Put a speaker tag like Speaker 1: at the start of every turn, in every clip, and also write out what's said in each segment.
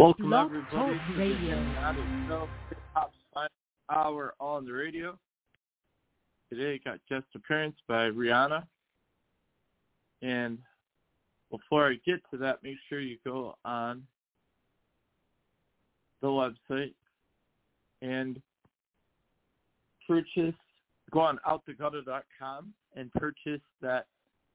Speaker 1: Welcome
Speaker 2: Blog
Speaker 1: everybody
Speaker 2: Talk
Speaker 1: to the
Speaker 2: Radio.
Speaker 1: Hypnotic Show, Hip Hop's final hour on the radio. Today got guest appearance by Rihanna. And before I get to that, make sure you go on the website and go on outthegutter.com and purchase that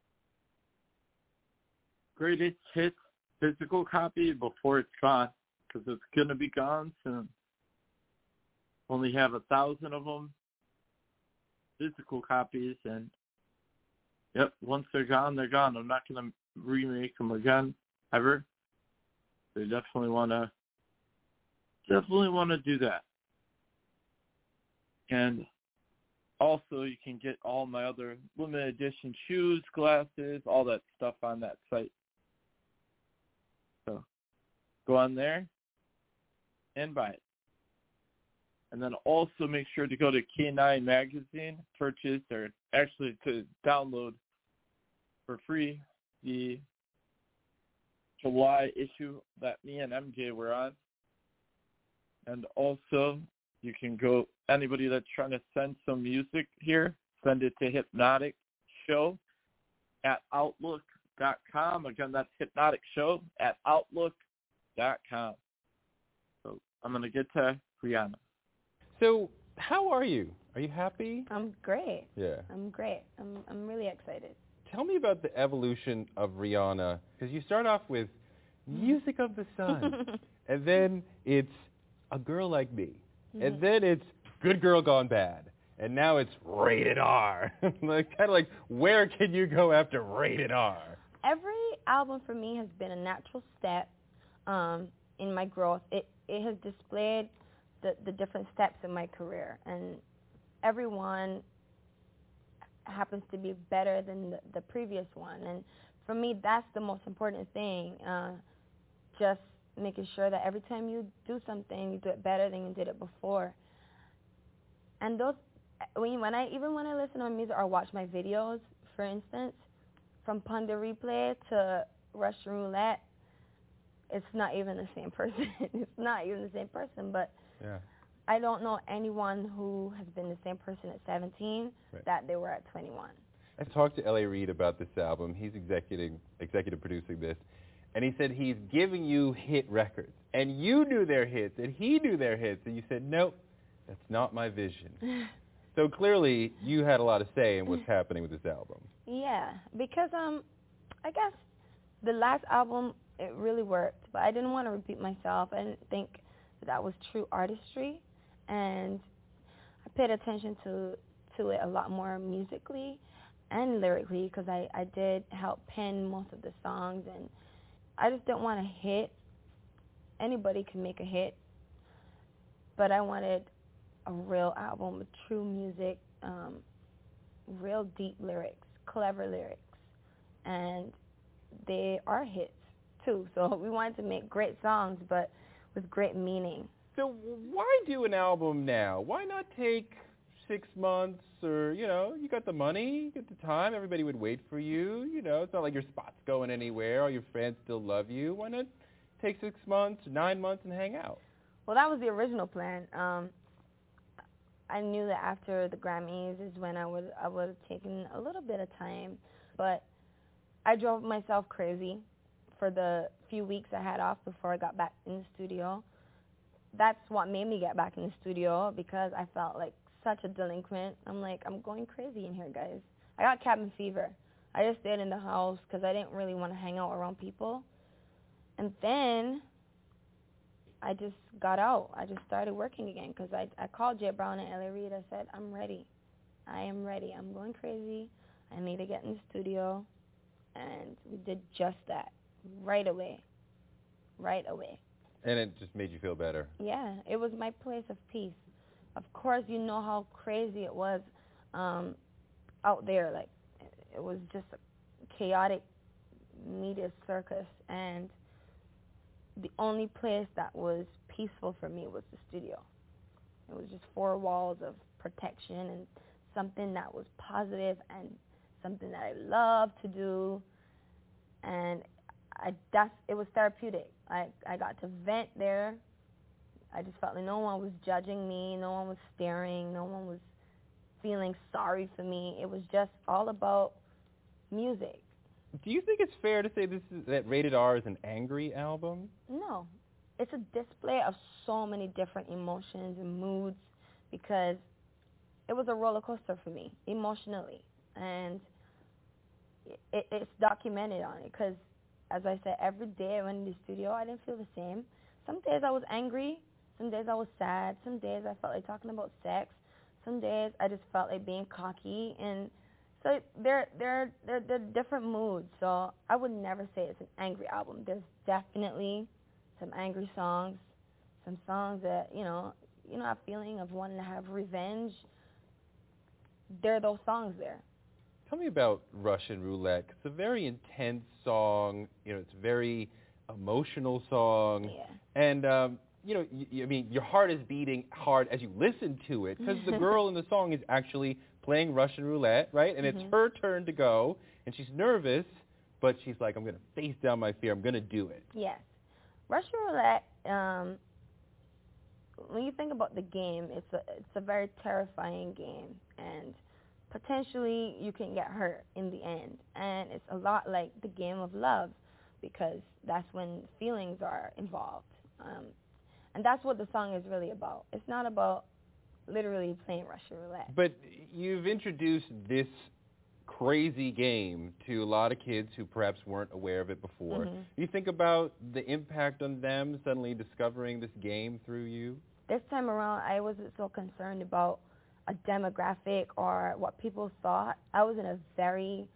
Speaker 1: greatest hits physical copy before it's gone, because it's going to be gone soon. Only have 1,000 of them, physical copies, and yep, once they're gone, they're gone. I'm not going to remake them again, ever. They definitely want to do that. And also, you can get all my other limited edition shoes, glasses, all that stuff on that site. So go on there and buy it. And then also make sure to go to K9 Magazine, purchase, or actually to download for free the July issue that me and MJ were on. And also, you can go, anybody that's trying to send some music here, send it to Hypnotic Show at Outlook.com. Again, that's Hypnotic Show at Outlook.com. So I'm going to get to Rihanna.
Speaker 3: So how are you? Are you happy?
Speaker 4: I'm great.
Speaker 3: Yeah.
Speaker 4: I'm great. I'm really excited.
Speaker 3: Tell me about the evolution of Rihanna, because you start off with Music of the Sun, and then it's A Girl Like Me, and then it's Good Girl Gone Bad, and now it's Rated R. Like, kind of like, where can you go after Rated R?
Speaker 4: Every album for me has been a natural step in my growth. It has displayed the different steps in my career, and everyone happens to be better than the previous one. And for me, that's the most important thing, just making sure that every time you do something, you do it better than you did it before. And those, when I listen to music or watch my videos, for instance, from Pon de Replay to Russian Roulette, it's not even the same person. It's not even the same person, but
Speaker 3: yeah.
Speaker 4: I don't know anyone who has been the same person at 17 that they were at 21.
Speaker 3: I talked to L.A. Reid about this album. He's executive producing this, and he said he's giving you hit records, and you knew their hits, and he knew their hits, and you said, nope, that's not my vision. So clearly, you had a lot of say in what's happening with this album.
Speaker 4: Yeah, because I guess the last album, it really worked, but I didn't want to repeat myself. I didn't think that was true artistry, and I paid attention to it a lot more musically and lyrically, because I did help pen most of the songs, and I just didn't want a hit. Anybody can make a hit, but I wanted a real album with true music, real deep lyrics, clever lyrics, and they are hits too. So we wanted to make great songs, but with great meaning.
Speaker 3: So why do an album now? Why not take 6 months, or, you got the money, you got the time, everybody would wait for you, it's not like your spot's going anywhere, all your fans still love you. Why not take 6 months, 9 months, and hang out?
Speaker 4: Well, that was the original plan. I knew that after the Grammys is when I would have taken a little bit of time, but I drove myself crazy for the few weeks I had off before I got back in the studio. That's what made me get back in the studio, because I felt like such a delinquent. I'm like, I'm going crazy in here, guys. I got cabin fever. I just stayed in the house because I didn't really want to hang out around people. And then I just got out. I just started working again, because I called Jay Brown and L.A. Reid. I said, I'm ready. I am ready. I'm going crazy. I need to get in the studio. And we did just that right away. Right away.
Speaker 3: And it just made you feel better.
Speaker 4: Yeah, it was my place of peace. Of course, you know how crazy it was out there. Like, it was just a chaotic media circus, and the only place that was peaceful for me was the studio. It was just 4 walls of protection and something that was positive and something that I love to do. And it was therapeutic. I got to vent there. I just felt like no one was judging me, no one was staring, no one was feeling sorry for me. It was just all about music.
Speaker 3: Do you think it's fair to say that Rated R is an angry album?
Speaker 4: No. It's a display of so many different emotions and moods because it was a roller coaster for me emotionally. And it's documented on it because, as I said, every day I went in the studio, I didn't feel the same. Some days I was angry. Some days I was sad. Some days I felt like talking about sex. Some days I just felt like being cocky. And so they're different moods. So I would never say it's an angry album. There's definitely some angry songs, some songs that, a feeling of wanting to have revenge. There are those songs there.
Speaker 3: Tell me about Russian Roulette. It's a very intense song. It's a very emotional song.
Speaker 4: Yeah.
Speaker 3: And, your heart is beating hard as you listen to it because the girl in the song is actually playing Russian Roulette, right? And it's her turn to go, and she's nervous, but she's like, I'm going to face down my fear. I'm going to do it.
Speaker 4: Yes. Russian Roulette, when you think about the game, it's a very terrifying game, and potentially you can get hurt in the end. And it's a lot like the game of love because that's when feelings are involved. And that's what the song is really about. It's not about literally playing Russian Roulette.
Speaker 3: But you've introduced this crazy game to a lot of kids who perhaps weren't aware of it before.
Speaker 4: Mm-hmm.
Speaker 3: You think about the impact on them suddenly discovering this game through you?
Speaker 4: This time around, I wasn't so concerned about a demographic or what people thought. I was in a very,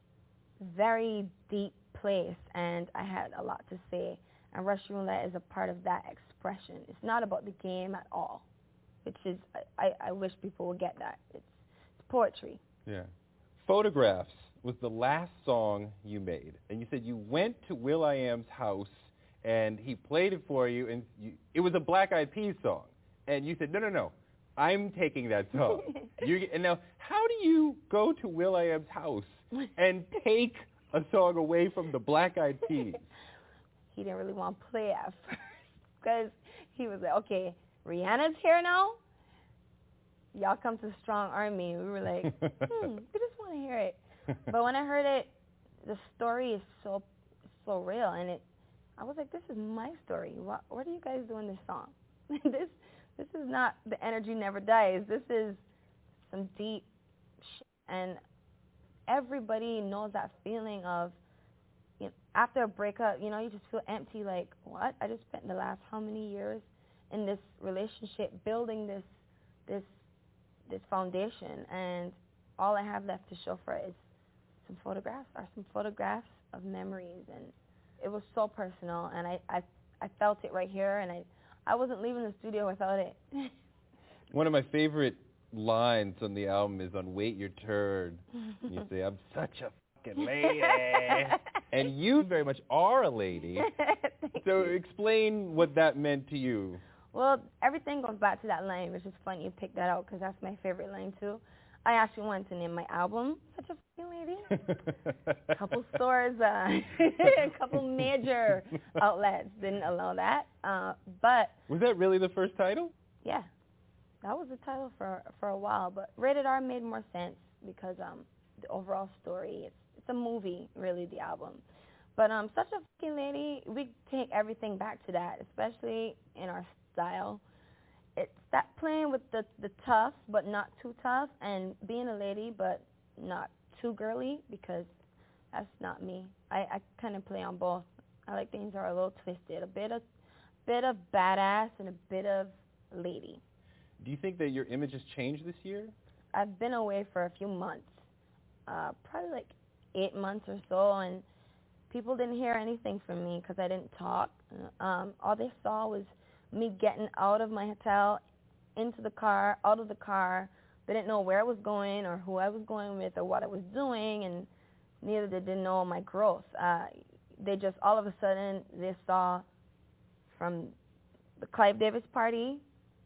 Speaker 4: very deep place, and I had a lot to say. And Russian Roulette is a part of that expression. It's not about the game at all, which is, I wish people would get that. It's poetry.
Speaker 3: Yeah. Photographs was the last song you made, and you said you went to will.i.am's house and he played it for you, and it was a Black Eyed Peas song, and you said, no, I'm taking that song. And now, how do you go to will.i.am's house and take a song away from the Black Eyed Peas?
Speaker 4: He didn't really want to play at first because he was like, okay, Rihanna's here now. Y'all come to Strong Army. We were like, we just want to hear it. But when I heard it, the story is so real, and I was like, this is my story. What are you guys doing this song? This is not The Energy Never Dies. This is some deep shit. And everybody knows that feeling of, after a breakup, you just feel empty, like, what? I just spent the last how many years in this relationship building this foundation, and all I have left to show for it is some photographs of memories. And it was so personal, and I felt it right here, and I wasn't leaving the studio without it.
Speaker 3: One of my favorite lines on the album is on Wait Your Turn. You say, I'm such a fucking lady. And you very much are a lady. So explain what that meant to you.
Speaker 4: Well, everything goes back to that line, which is funny you picked that out because that's my favorite line too. I actually wanted to name my album Such a Fucking Lady. A couple stores, a couple major outlets didn't allow that. But
Speaker 3: was that really the first title?
Speaker 4: Yeah, that was the title for a while. But Rated R made more sense because the overall story, it's a movie, really, the album. But Such a Fucking Lady, we take everything back to that, especially in our style. It's that playing with the tough but not too tough, and being a lady but not too girly, because that's not me. I kind of play on both. I like things that are a little twisted, a bit of badass and a bit of lady.
Speaker 3: Do you think that your image has changed this year?
Speaker 4: I've been away for a few months, probably like 8 months or so, and people didn't hear anything from me because I didn't talk. All they saw was me getting out of my hotel, into the car, out of the car. They didn't know where I was going or who I was going with or what I was doing, and neither did they know my growth. They just, all of a sudden, they saw from the Clive Davis party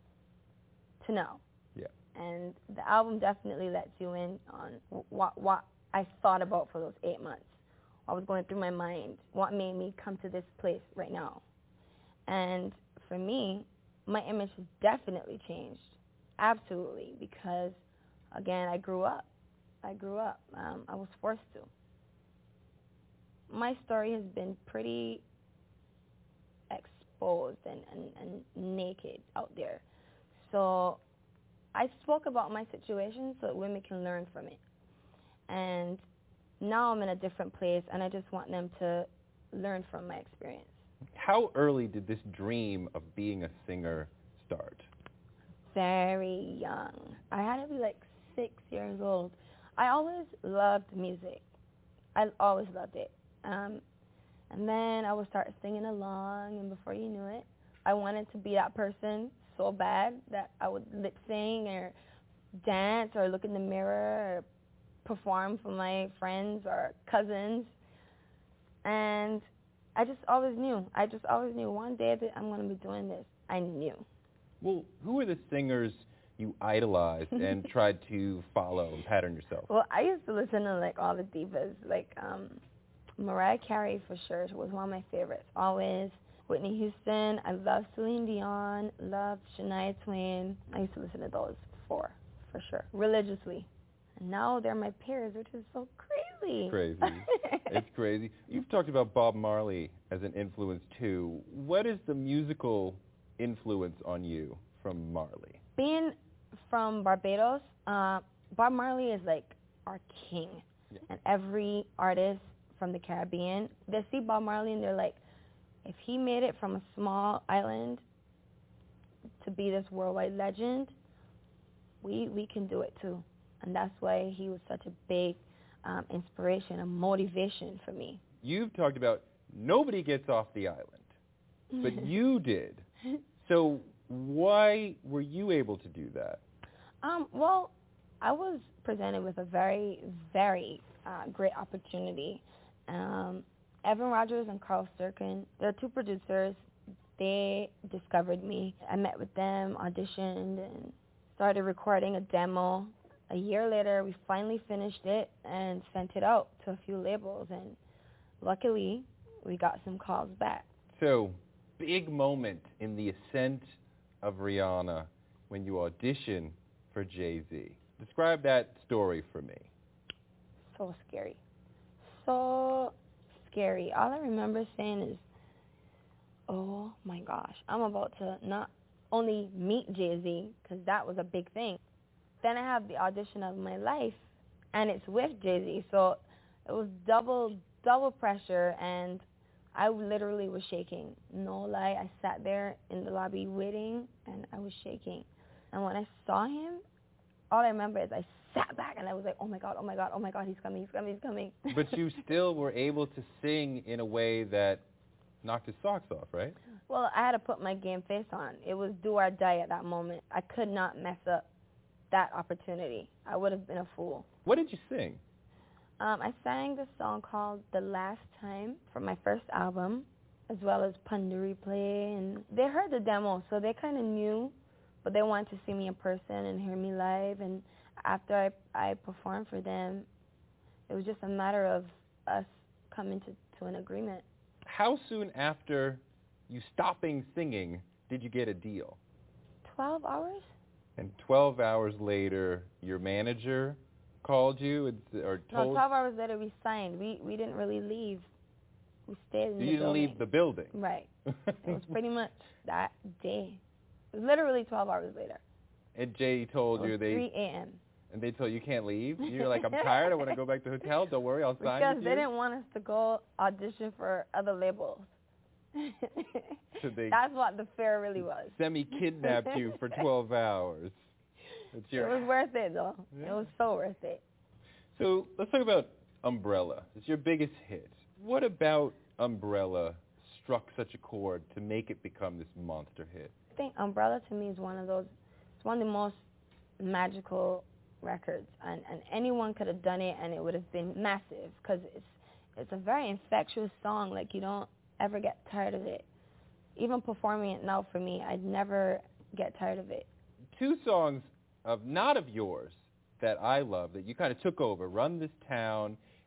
Speaker 4: to now.
Speaker 3: Yeah.
Speaker 4: And the album definitely lets you in on what I thought about for those 8 months, I was going through my mind, what made me come to this place right now. And for me, my image has definitely changed, absolutely, because, again, I grew up. I was forced to. My story has been pretty exposed and naked out there. So I spoke about my situation so that women can learn from it. And now I'm in a different place, and I just want them to learn from my experience.
Speaker 3: How early did this dream of being a singer start?
Speaker 4: Very young. I had to be like 6 years old. I always loved music. I always loved it. And then I would start singing along, and before you knew it, I wanted to be that person so bad that I would lip sing or dance or look in the mirror or perform for my friends or cousins. And I just always knew. One day that I'm going to be doing this. I knew.
Speaker 3: Well, who were the singers you idolized and tried to follow and pattern yourself?
Speaker 4: Well, I used to listen to like all the divas, like Mariah Carey for sure was one of my favorites. Always. Whitney Houston. I love Celine Dion. Love Shania Twain. I used to listen to those four for sure, religiously. And now they're my peers, which is so crazy.
Speaker 3: It's crazy. You've talked about Bob Marley as an influence too. What is the musical influence on you from Marley?
Speaker 4: Being from Barbados, Bob Marley is like our king. Yeah. And every artist from the Caribbean, they see Bob Marley and they're like, if he made it from a small island to be this worldwide legend, we can do it too. And that's why he was such a big inspiration, a motivation for me.
Speaker 3: You've talked about nobody gets off the island, but you did. So why were you able to do that?
Speaker 4: Well, I was presented with a very, very great opportunity. Evan Rogers and Carl Sturken, they're two producers. They discovered me. I met with them, auditioned, and started recording a demo. A year later, we finally finished it and sent it out to a few labels, and luckily, we got some calls back.
Speaker 3: So, big moment in the ascent of Rihanna when you audition for Jay-Z. Describe that story for me.
Speaker 4: So scary. So scary. All I remember saying is, oh my gosh, I'm about to not only meet Jay-Z, because that was a big thing. Then I have the audition of my life, and it's with Jay-Z. So it was double pressure, and I literally was shaking. No lie, I sat there in the lobby waiting, and I was shaking. And when I saw him, all I remember is I sat back, and I was like, oh my God, he's coming.
Speaker 3: But you still were able to sing in a way that knocked his socks off, right?
Speaker 4: Well, I had to put my game face on. It was do or die at that moment. I could not mess up that opportunity. I would have been a fool.
Speaker 3: What did you sing?
Speaker 4: I sang this song called The Last Time from my first album, as well as Panduri Play. And they heard the demo, so they kind of knew, but they wanted to see me in person and hear me live. And after I performed for them, it was just a matter of us coming to an agreement.
Speaker 3: How soon after you stopping singing did you get a deal?
Speaker 4: 12 hours.
Speaker 3: And 12 hours later, your manager called you or told...
Speaker 4: No, 12 hours later we signed. We didn't really leave. We stayed in the building.
Speaker 3: You didn't leave the building?
Speaker 4: Right. It was pretty much that day. It was literally 12 hours later.
Speaker 3: And Jay told you
Speaker 4: 3 a.m.
Speaker 3: And they told you can't leave? You're like, I'm tired. I want to go back to the hotel. Don't worry, I'll sign with you.
Speaker 4: Because they didn't want us to go audition for other labels.
Speaker 3: So
Speaker 4: that's what the fare really was.
Speaker 3: Semi-kidnapped you for 12 hours.
Speaker 4: It was worth it, though. Yeah. It was so worth it.
Speaker 3: So let's talk about Umbrella. It's your biggest hit. What about Umbrella struck such a chord to make it become this monster hit?
Speaker 4: I think Umbrella to me is one of the most magical records, and anyone could have done it and it would have been massive, because it's a very infectious song. Like, you don't ever get tired of it. Even performing it now, for me, I'd never get tired of it.
Speaker 3: Two songs not of yours that I love that you kind of took over, Run This Town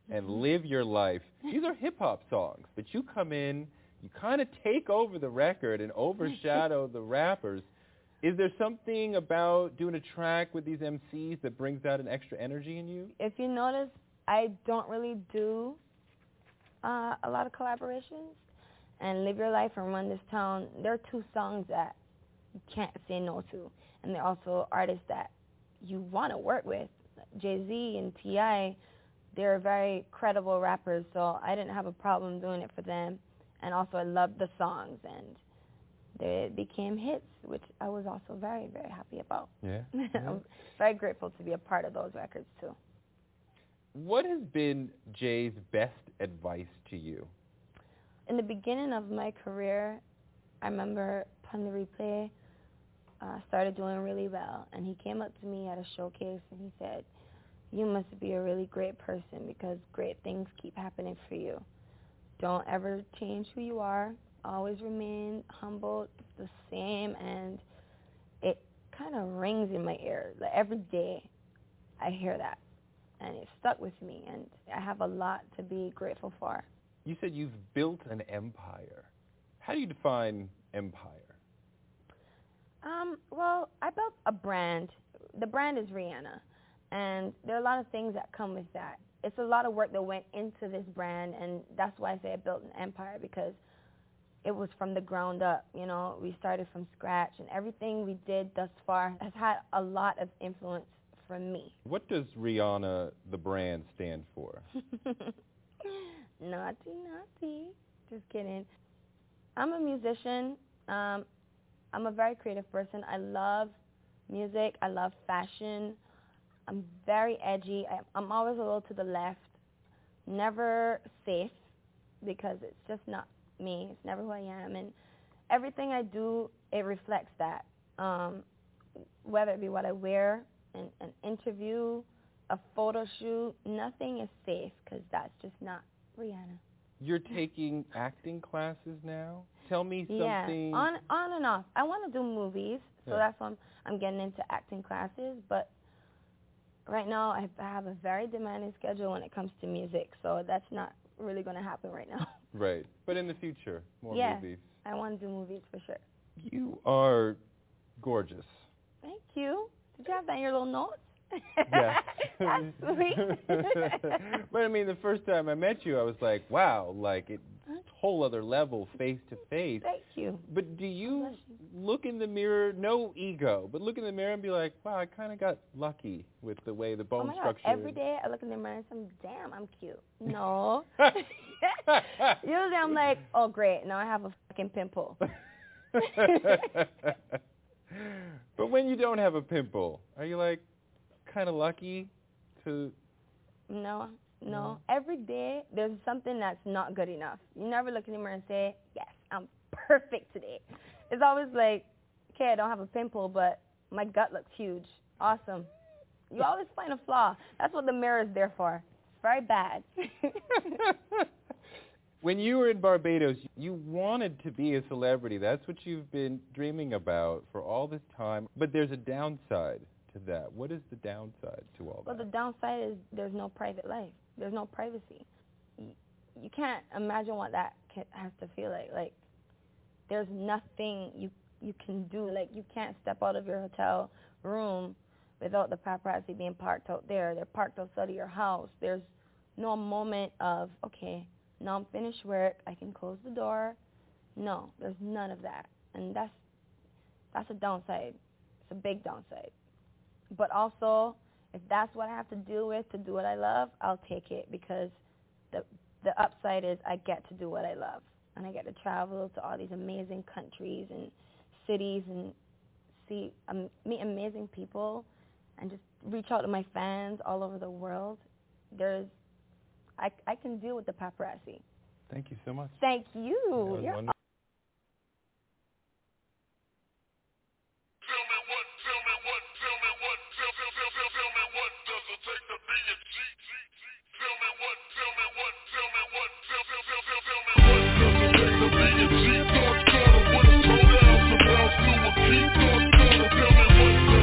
Speaker 3: and Live Your Life. These are hip-hop songs, but you come in, you kind of take over the record and overshadow the rappers. Is there something about doing a track with these MCs that brings out an extra energy in you?
Speaker 4: If you notice, I don't really do a lot of collaborations. And Live Your Life and Run This Town, they're two songs that you can't say no to. And they're also artists that you want to work with. Jay-Z and T.I., they're very credible rappers, so I didn't have a problem doing it for them. And also I loved the songs, and they became hits, which I was also very, very happy about.
Speaker 3: Yeah.
Speaker 4: I'm very grateful to be a part of those records, too.
Speaker 3: What has been Jay's best advice to you?
Speaker 4: In the beginning of my career, I remember Pun the Replay started doing really well, and he came up to me at a showcase, and he said, "You must be a really great person because great things keep happening for you. Don't ever change who you are. Always remain humble, the same," and it kind of rings in my ear. Like every day I hear that, and it stuck with me, and I have a lot to be grateful for.
Speaker 3: You said you've built an empire. How do you define empire?
Speaker 4: Well, I built a brand. The brand is Rihanna, and there are a lot of things that come with that. It's a lot of work that went into this brand, and that's why I say I built an empire, because it was from the ground up. You know, we started from scratch, and everything we did thus far has had a lot of influence from me.
Speaker 3: What does Rihanna, the brand, stand for?
Speaker 4: Naughty. Just kidding. I'm a musician. I'm a very creative person. I love music. I love fashion. I'm very edgy. I'm always a little to the left. Never safe, because it's just not me. It's never who I am. And everything I do, it reflects that. Whether it be what I wear, an interview, a photo shoot, nothing is safe, because that's just not Rihanna.
Speaker 3: You're taking acting classes now? Tell me something.
Speaker 4: Yeah, on and off. I want to do movies, so that's why I'm getting into acting classes. But right now, I have a very demanding schedule when it comes to music, so that's not really going to happen right now.
Speaker 3: Right. But in the future, more movies.
Speaker 4: I want to do movies for sure.
Speaker 3: You are gorgeous.
Speaker 4: Thank you. Did you have that in your little notes?
Speaker 3: Yes.
Speaker 4: That's sweet.
Speaker 3: But I mean, the first time I met you, I was like, wow, like it's a whole other level, face to face.
Speaker 4: Thank you.
Speaker 3: But do you look in the mirror, no ego, but look in the mirror and be like, wow, I kind of got lucky with the way the bone structure
Speaker 4: God. Every day I look in the mirror and say, damn, I'm cute. No. Usually I'm like, oh, great, now I have a fucking pimple.
Speaker 3: But when you don't have a pimple, are you like kind of lucky to...
Speaker 4: No. Every day there's something that's not good enough. You never look in the mirror and say, yes, I'm perfect today. It's always like, okay, I don't have a pimple, but my gut looks huge. Awesome. You always find a flaw. That's what the mirror is there for. It's very bad.
Speaker 3: When you were in Barbados, you wanted to be a celebrity. That's what you've been dreaming about for all this time. But there's a downside to that. What is the downside to all that?
Speaker 4: Well, the downside is there's no private life. There's no privacy. You can't imagine what that has to feel like. Like, there's nothing you can do. Like, you can't step out of your hotel room without the paparazzi being parked out there. They're parked outside of your house. There's no moment of, okay, now I'm finished work, I can close the door. No, there's none of that. And that's a downside. It's a big downside. But also, if that's what I have to deal with to do what I love, I'll take it, because the upside is I get to do what I love. And I get to travel to all these amazing countries and cities and meet amazing people and just reach out to my fans all over the world. I can deal with the paparazzi.
Speaker 3: Thank you so much.
Speaker 4: Thank you. You're
Speaker 3: wonderful.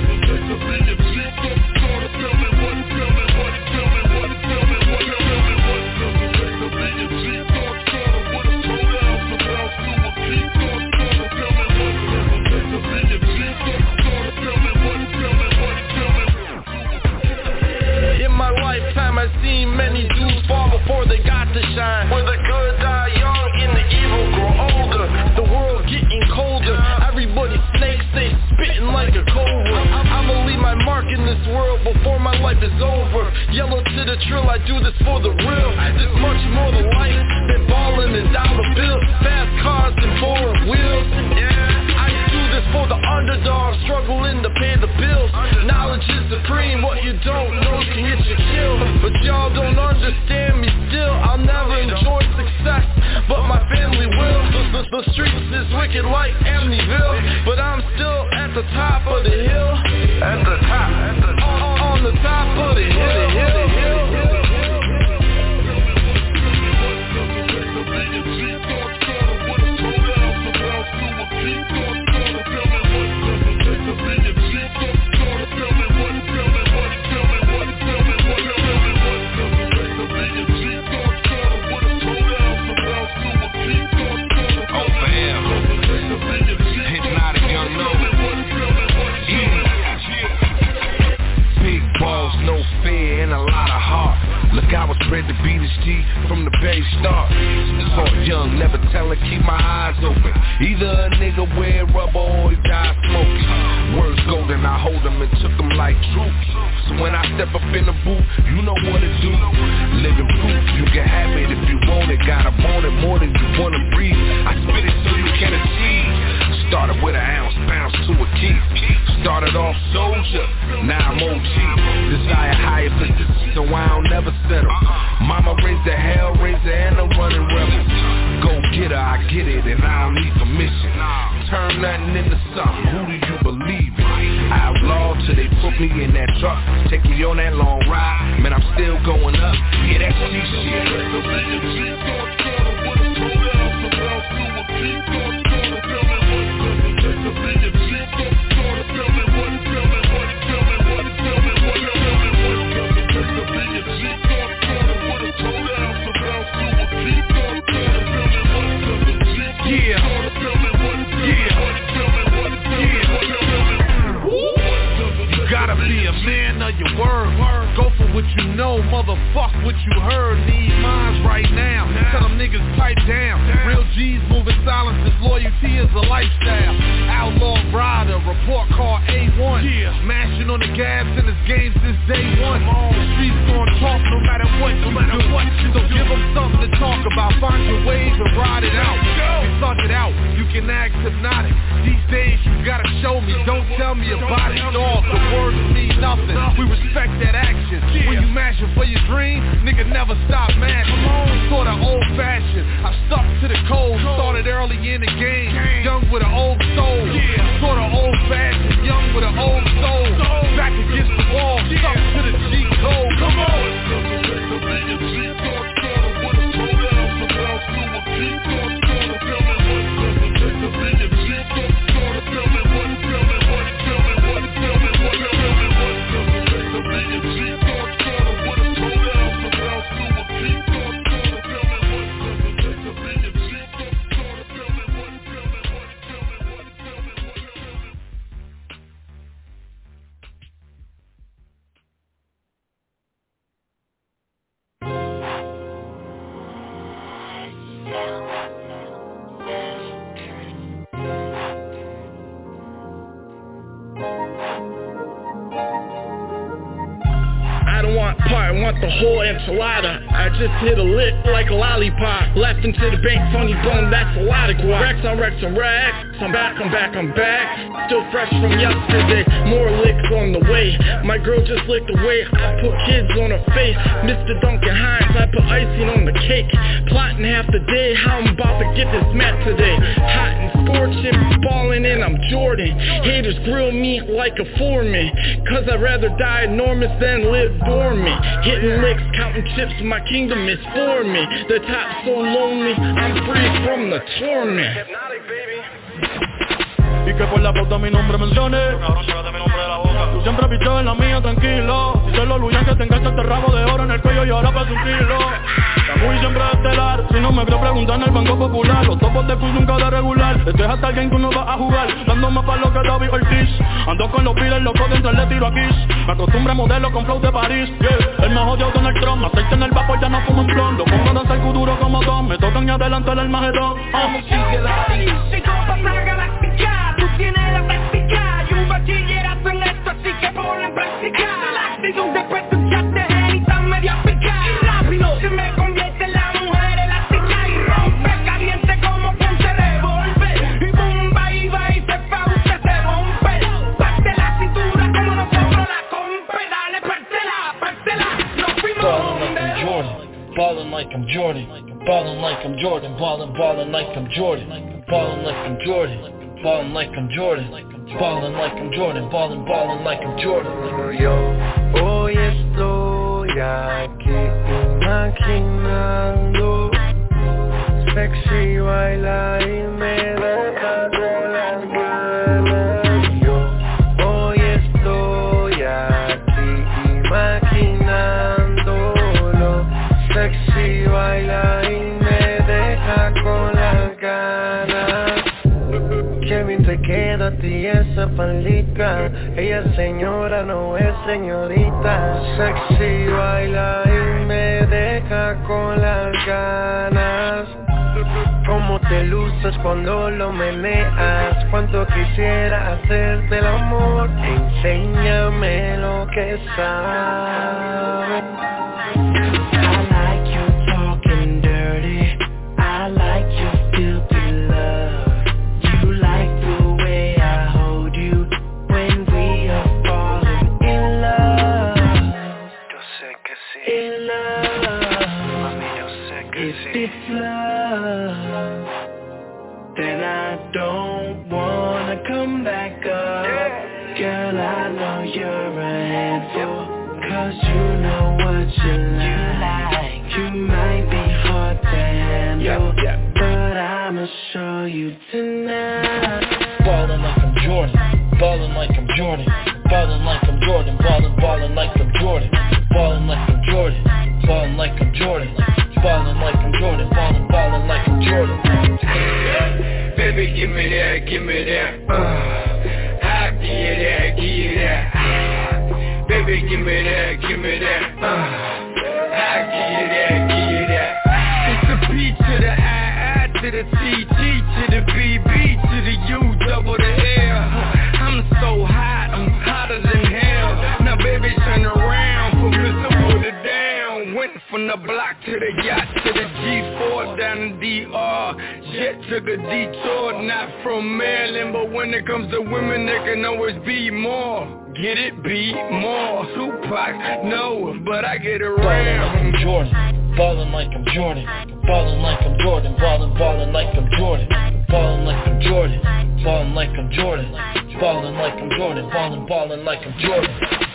Speaker 2: Tell me what before my life is over. Yellow to the trill, I do this for the real. This much more to life than ballin' and dollar bills. Fast cars and foreign wheels. Yeah, I do this for the underdog, struggling to pay the bills. Knowledge is supreme, what you don't know can get you killed. But y'all don't understand me still. I'll never enjoy success, but my family will. The streets is wicked like Amityville, but I'm still at the top of the hill. At the top, on the top of the hill. Look, I was bred to be this G from the Bay start. Start young, never tellin', keep my eyes open. Either a nigga wear rubber or he die smoking. Words golden, I hold them and took them like troops. So when I step up in the booth, you know what to do. Living proof, you can have it if you want it. Gotta want it more than you wanna breathe. I spit it so you can achieve. Started with an ounce, bounce to a key. Started off soldier, now I'm OG. Desire higher positions, so I don't never settle. Mama raised the hellraiser and a running rebel. Go get her, I get it, and I don't need permission. Turn nothing into something, who do you believe in? Outlaw till they put me in that truck. Take me on that long ride, man, I'm still going up. Yeah, that's G shit. Be a man of your word. Go for what you know, motherfuck what you heard. Need minds right now. Tell them niggas pipe down. Real G's moving silence, this loyalty is a lifestyle. Outlaw rider, report card A1. Mashing on the gas in this game since day one. The streets gon' talk no matter what you do. So give them something to talk about. Find your wave and ride it out. You suck it out, you can act hypnotic. These days you gotta show me, don't tell me about it. Dog, the words mean nothing, we respect that action. When you mashing for your dream, nigga never stop mashing. Sorta old fashioned, I stuck to the code. Started early in the game, young with an old soul. Sorta old fashioned, young with an old soul. Back against the wall, stuck to the G code. Come on. The whole enchilada, I just hit a lick like a lollipop. Left into the bank, funny bone, that's a lot of guap. Racks on racks on racks, I'm back. Still fresh from yesterday, more licks on the way. My girl just licked away, I put kids on her face. Mr. Duncan Hines, I put icing on the cake. Plotting half the day, how I'm about to get this mat today. Hot and scorching, ballin' in, I'm Jordan. Haters grill me like a foreman, cause I'd rather die enormous than live dormant. Hitting licks, counting chips, my kingdom is for me. The top so lonely, I'm free from the torment. Hypnotic, baby.
Speaker 5: Y que por la pauta mi nombre mencione. Tú siempre viste en la mía tranquilo. Si se lo luyan que tengas este rabo de oro en el cuello y ahora para sentirlo. La muy siempre estelar. Si no me veo preguntar en el Banco Popular. Los topos te puse nunca de regular. Este es hasta alguien que no va a jugar. Dando más para lo que David Ortiz. Ando con los piles locos dentro le tiro aquí. Me acostumbro a modelo con flow de París. Yeah. El más odio con el Trump. Aceite en el vapor ya no fumo un blon. Lo pongo a danzar duro como Tom. Me tocan y adelantar el majetón.
Speaker 6: Tú tienes la práctica y un bachillerato en esto, así que ponlo en práctica.
Speaker 5: I'm Jordan. Ballin' like I'm Jordan. Ballin' like I'm Jordan. Ballin' like I'm Jordan. Ballin' like I'm Jordan. Ballin' like I'm Jordan. Ballin' like I'm Jordan.
Speaker 6: Yo hoy estoy aquí imaginando sexy baila y me deja con las ganas. Yo hoy estoy aquí imaginándolo sexy baila y me deja con las ganas. Qué bien te queda a ti esa faldita. Ella es señora, no es señorita. Sexy baila y me deja con las ganas. Cómo te luces cuando lo meneas. Cuánto quisiera hacerte el amor. Enséñame lo que sabes. I like you talking dirty. I like your filthy love. You like the way I hold you when we are falling in love. Yo sé que sí. In love. Mami, yo sé que sí. If it's love, then I don't wanna come back up. Girl, I know you're a handful, 'cause you know what you like. You might be hard to handle, but I'ma show you tonight.
Speaker 5: Ballin' like I'm Jordan. Ballin' like I'm Jordan. Ballin' like I'm Jordan. Ballin' like I'm Jordan. Ballin' like I'm Jordan. Ballin' like I'm Jordan. Ballin' like I'm Jordan. Ballin' like I'm Jordan.
Speaker 6: Baby, give me that, give me that. I give you that, give you that. Baby, give me that, give me that. I give you that, give you that. It's the P to the I to the TT to the BB to the U double the L. I'm so hot, I'm hotter than hell. Now baby, turn around, put me some put it down. Went from the block to the yacht to the G4 down in DR. Jet took a detour, not from Maryland, but when it comes to women, there can always be more. Get it, be more. Tupac, no, but I get around.
Speaker 5: Ballin' like I'm Jordan. Ballin' like I'm Jordan. Ballin' like I'm Jordan. Ballin' like I'm Jordan. Ballin' like I'm Jordan. Ballin' like I'm Jordan. Ballin' like I'm Jordan. Ballin' like I'm Jordan.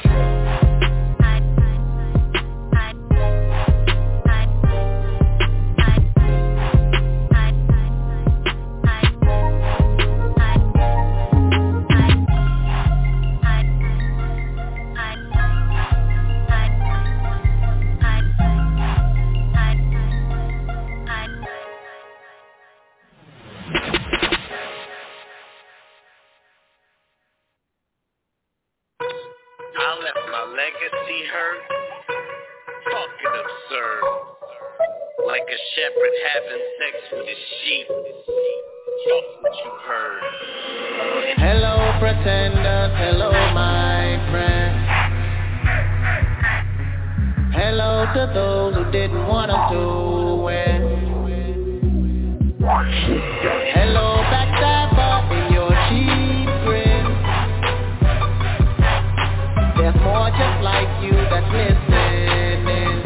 Speaker 7: I left my legacy hurt, fucking absurd. Like a shepherd having sex with his sheep. Fuck what you heard.
Speaker 6: Hello pretenders, hello my friends. Hello to those who didn't want us to win. Hello backstabber in your cheap grin. There's more just like you that's listening.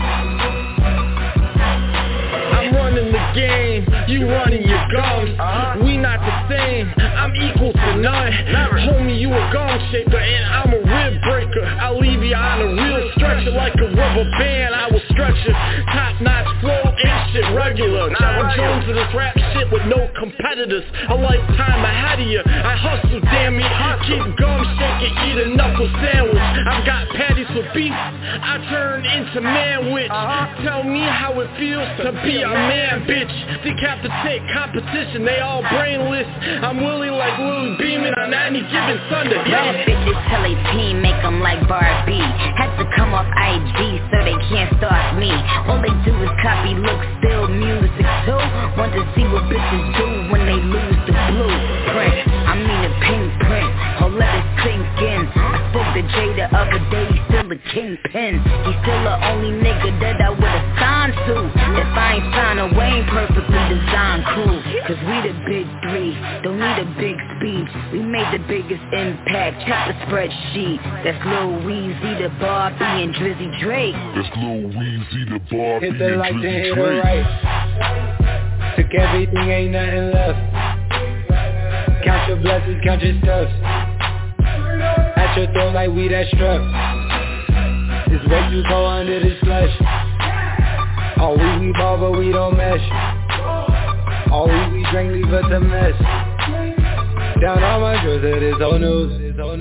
Speaker 8: I'm running the game, you running your gums. We not the same, I'm equal to none. Homie, you a gum shaker and I'm a rib breaker. I'll leave you on a real stretcher like a rubber band. I will stretch it, top notch flow, ain't shit regular. John Jones of this rap shit with no competitors. A lifetime ahead of you, I hustle, damn it. Keep gum shaking, eat a knuckle sandwich. I've got patties for beef, I turn into manwich. Tell me how it feels to be a man, bitch. Decapitate competition, they all brainless. I'm willing like Lil Beeman on any given Sunday.
Speaker 9: Bad bitches tell a team, make them like Barbie. Had to come off IG so they can't start me. All they do is copy looks, still music too. Want to see what bitches do when they lose the blueprint. I mean a pink print, or let it sink in. I spoke to Jay the other day, he's still a kingpin. He's still the only nigga that I would've signed to. If I ain't signed a Wayne perfectly designed crew. Cause we the big three, don't need a big speech. weed. We made the biggest impact, check the spreadsheet. That's Lil Weezy, the Barbie, and Drizzy Drake.
Speaker 2: That's Lil Weezy, the Barbie,
Speaker 6: hit the
Speaker 2: and
Speaker 6: light, then
Speaker 2: Drizzy
Speaker 6: hit
Speaker 2: Drake.
Speaker 6: it right. Took everything, ain't nothing left. Count your blessings, count your stuffs. At your throat like we that struck. This way you go under this flesh. All we ball but we don't mesh. All we drink leave us a mess. Down all my drawers it is old news.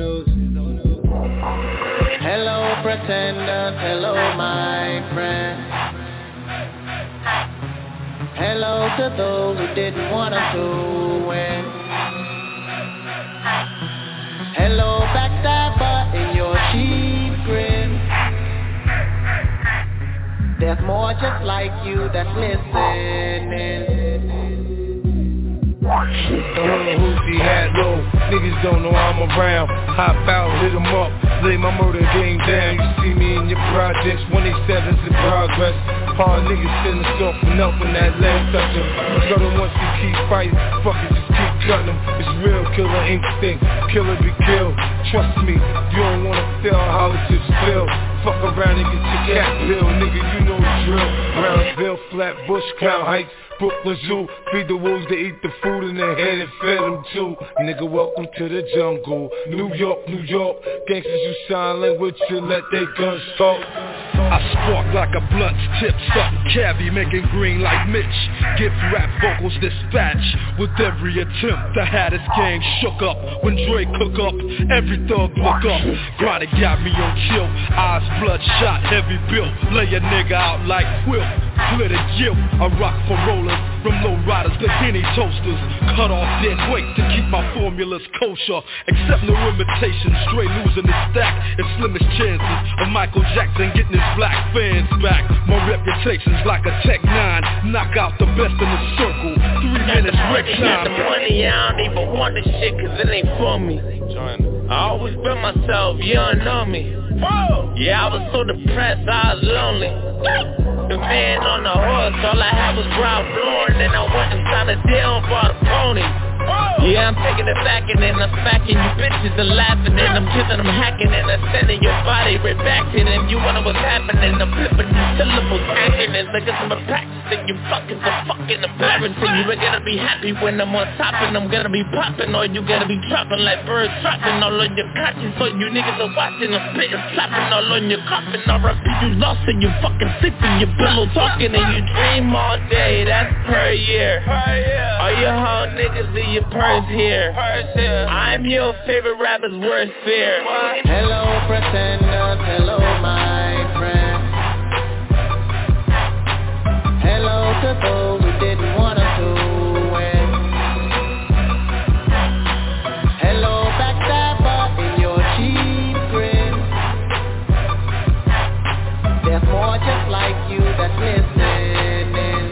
Speaker 10: Hello pretenders, hello my friends. Hello to those who didn't want us to win. Hello backstabber in your cheap grin. There's more just like you that's listening.
Speaker 11: Hoochie hat low, niggas don't know I'm around. Hop out, hit 'em up, lay my murder game down. You see me in your projects, 187's in progress. Hard niggas feeling soft enough when that leg touch 'em. Cut 'em once you keep fighting, fuck it, just keep cutting 'em. It's real killer instinct, killer be killed. Trust me, you don't wanna feel how it just feel. Fuck around and get your cat bill, nigga, you know the drill. Brownsville, Flatbush, Crown Heights, Brooklyn Zoo. Feed the wolves, they eat the food in their head and fed them too. Nigga, welcome to the jungle. New York, gangsters you silent with you, let they guns talk.
Speaker 5: I spark like a blunt's tip, something cabbie, making green like Mitch. Give rap vocals dispatch with every attempt. The Hatters gang shook up when Dre cook up. Every thug look up. Grinding got me on chill. Eyes bloodshot, heavy built. Lay a nigga out like Quilt. Glitter guilt. I rock for rollers, from low riders to Henny toasters. Cut off dead weight to keep my formulas kosher. Accept no imitations, Dre losing his stack. It's slimmest chances of Michael Jackson getting his black fans back. My reputation's like a Tech 9. Knock out the best in the circle. 3 minutes wreck time.
Speaker 10: Got the money, I don't even want this shit cause it ain't for me. I always been myself, you don't know me. Yeah, I was so depressed, I was lonely. The man on the horse, all I had was brown floor. And then I went inside the deal and bought a pony. Yeah, I'm taking it back and then I'm smacking you bitches and laughing. And I'm kissing, I'm hacking and I'm sending your body right back to them. You wonder what's happening, I'm flipping the syllables, acting as niggas I'm practicing. You fucking embarrassing. You ain't gonna be happy when I'm on top and I'm gonna be popping. Or you gonna be dropping like birds dropping all on your conscience. So you niggas are watching, I'm spitting, slapping all on your coffin. R.I.P. you lost and you fucking sleeping. Your pillow talking and you dream all day, that's per year. All your hoe niggas in your purse here. I'm your favorite rapper's worst fear. Hello pretenders, hello my friends. Hello to those who didn't want us to win. Hello backstabber in your cheap grin. There's more just like you that's listening.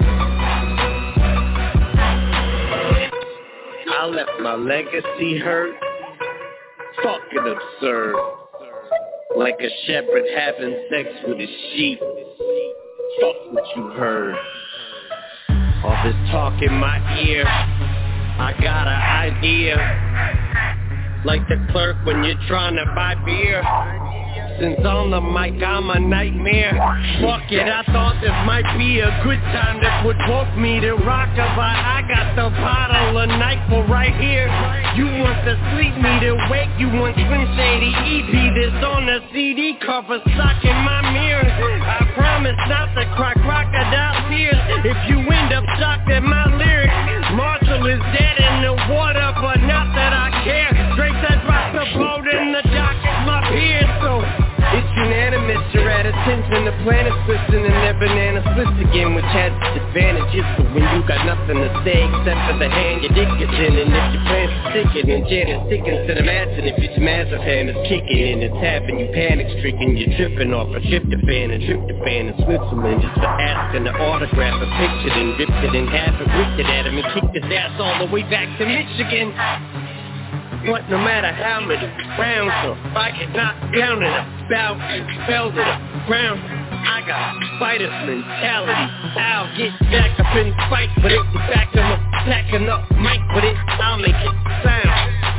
Speaker 10: I left my legacy hurt, fucking absurd. Like a shepherd having sex with his sheep. Fuck what you heard. All this talk in my ear, I got an idea. Like the clerk when you're trying to buy beer. Since on the mic I'm a nightmare. Fuck it, I thought this might be a good time. That would provoke me to rock about. I got the bottle of NyQuil right here. You want to sleep me to wake. You want Slim Shady EP that's on the CD cover stuck in my mirror. I promise not to cry crocodile tears if you end up shocked at my lyrics. Marshall is dead in the water, but not that I care. Drake said drop the boat in the dock is my peers, so it's unanimous, you're at attention. The planet's listening, their banana splits again, which has its advantages. But when you got nothing to say except for the hand your dick is in, and if your plans are sticking, and Janet's sticking to the mats, and if your massive hand is kicking and it's tapping, you panic stricken, you're tripping off a tryptophan in Switzerland just for asking to autograph a picture, then ripped it in half and whipped it at him and kicked his ass all the way back to Michigan. But no matter how many rounds or if I get knocked down and about and fell to the ground, I got fighter's mentality. I'll get back up and fight, but it back them up, packing up mic, but it I'll make it sound.